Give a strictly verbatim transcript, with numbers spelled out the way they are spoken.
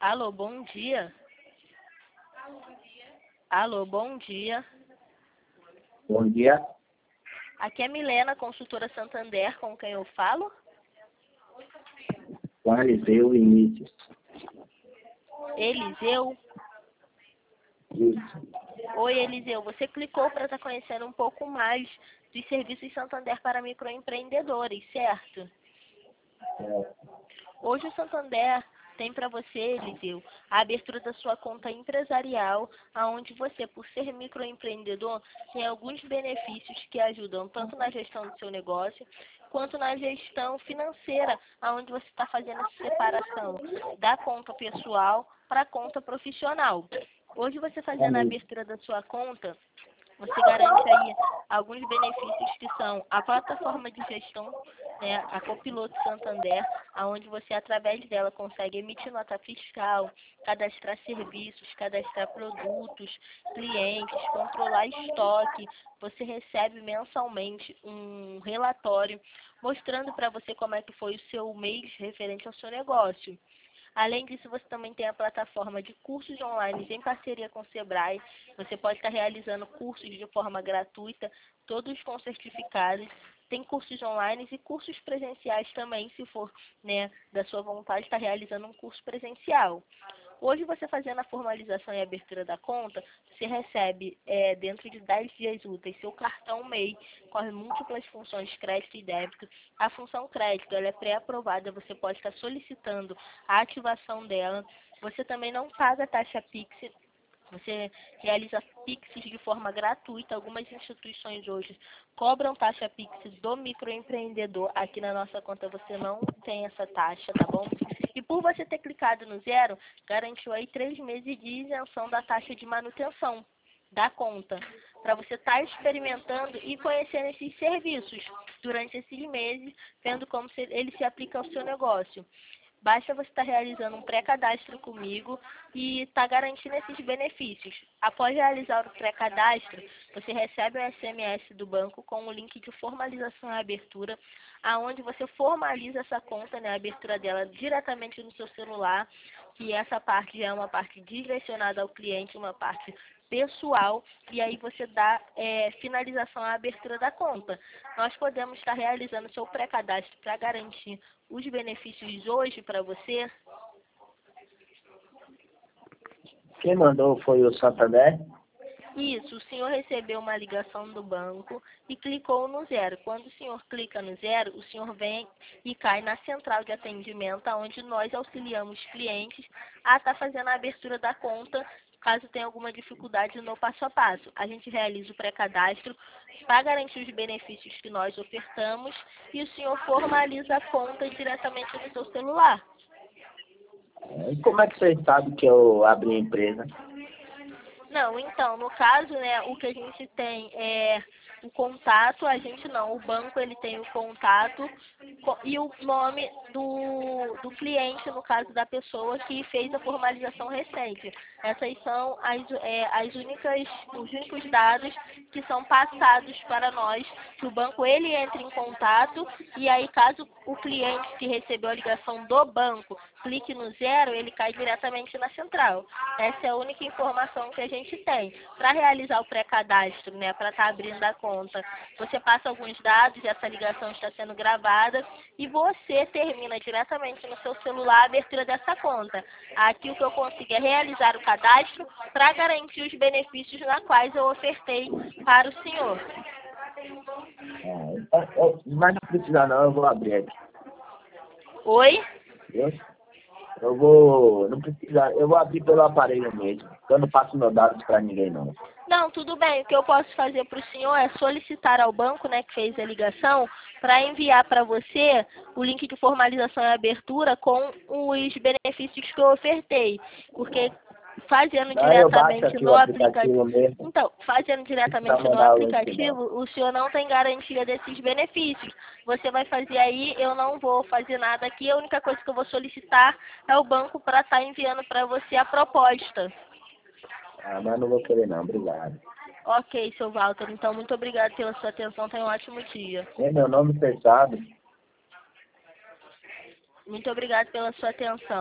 Alô, bom dia. Alô, bom dia. Bom dia. Aqui é Milena, consultora Santander, com quem eu falo? Com Eliseu Vinícius. Eliseu? Isso. Oi, Eliseu. Você clicou para estar conhecendo um pouco mais dos serviços Santander para microempreendedores, certo? É. Hoje o Santander tem para você, Eliseu, a abertura da sua conta empresarial, aonde você, por ser microempreendedor, tem alguns benefícios que ajudam tanto na gestão do seu negócio, quanto na gestão financeira, aonde você está fazendo essa separação da conta pessoal para a conta profissional. Hoje você fazendo a abertura da sua conta, você garante aí alguns benefícios que são a plataforma de gestão, né, a Copiloto Santander, onde você, através dela, consegue emitir nota fiscal, cadastrar serviços, cadastrar produtos, clientes, controlar estoque. Você recebe mensalmente um relatório mostrando para você como é que foi o seu mês referente ao seu negócio. Além disso, você também tem a plataforma de cursos online em parceria com o Sebrae. Você pode estar realizando cursos de forma gratuita, todos com certificados. Tem cursos online e cursos presenciais também, se for, né, da sua vontade, estar realizando um curso presencial. Hoje, você fazendo a formalização e abertura da conta, você recebe, é, dentro de dez dias úteis, seu cartão M E I com as múltiplas funções crédito e débito. A função crédito ela é pré-aprovada, você pode estar solicitando a ativação dela. Você também não paga taxa Pix. Você realiza Pix de forma gratuita. Algumas instituições hoje cobram taxa Pix do microempreendedor. Aqui na nossa conta você não tem essa taxa, tá bom? E por você ter clicado no zero, garantiu aí três meses de isenção da taxa de manutenção da conta, para você estar experimentando e conhecendo esses serviços durante esses meses, vendo como se, ele se aplica ao seu negócio. Basta você estar realizando um pré-cadastro comigo e estar garantindo esses benefícios. Após realizar o pré-cadastro, você recebe um S M S do banco com o link de formalização e abertura, aonde você formaliza essa conta, né, a abertura dela diretamente no seu celular, que essa parte já é uma parte direcionada ao cliente, uma parte pessoal, e aí você dá é, finalização à abertura da conta. Nós podemos estar realizando seu pré-cadastro para garantir os benefícios hoje para você. Quem mandou foi o Santander? Isso, o senhor recebeu uma ligação do banco e clicou no zero. Quando o senhor clica no zero, o senhor vem e cai na central de atendimento, onde nós auxiliamos clientes a estar fazendo a abertura da conta, caso tenha alguma dificuldade no passo a passo. A gente realiza o pré-cadastro para garantir os benefícios que nós ofertamos e o senhor formaliza a conta diretamente no seu celular. E como é que você sabe que eu abri a empresa? Não, então, no caso, né, o que a gente tem é o contato, a gente não, o banco ele tem o contato e o nome do, do cliente, no caso da pessoa que fez a formalização recente. Essas são as, é, as únicas, os únicos dados que são passados para nós, que o banco ele entra em contato e aí caso o cliente que recebeu a ligação do banco clique no zero, ele cai diretamente na central. Essa é a única informação que a gente tem. Para realizar o pré-cadastro, né, para estar abrindo a conta, você passa alguns dados, essa ligação está sendo gravada e você termina diretamente no seu celular a abertura dessa conta. Aqui o que eu consigo é realizar o cadastro para garantir os benefícios na quais eu ofertei para o senhor. É, eu, eu, mas não precisa não, eu vou abrir aqui. Oi? Eu, eu vou. Não precisa, eu vou abrir pelo aparelho mesmo. Eu não passo meus dados para ninguém não. Não, tudo bem. O que eu posso fazer para o senhor é solicitar ao banco, né, que fez a ligação, para enviar para você o link de formalização e abertura com os benefícios que eu ofertei. Porque fazendo Não, eu baixo diretamente aqui no o aplicativo. aplicativo mesmo. Então, fazendo diretamente no mandar o link, aplicativo, o senhor não tem garantia desses benefícios. Você vai fazer aí, eu não vou fazer nada aqui. A única coisa que eu vou solicitar é o banco para estar enviando para você a proposta. Ah, mas não vou querer não, obrigado. Ok, seu Walter. Então, muito obrigado pela sua atenção. Tenha um ótimo dia. É meu nome, você sabe. Muito obrigado pela sua atenção.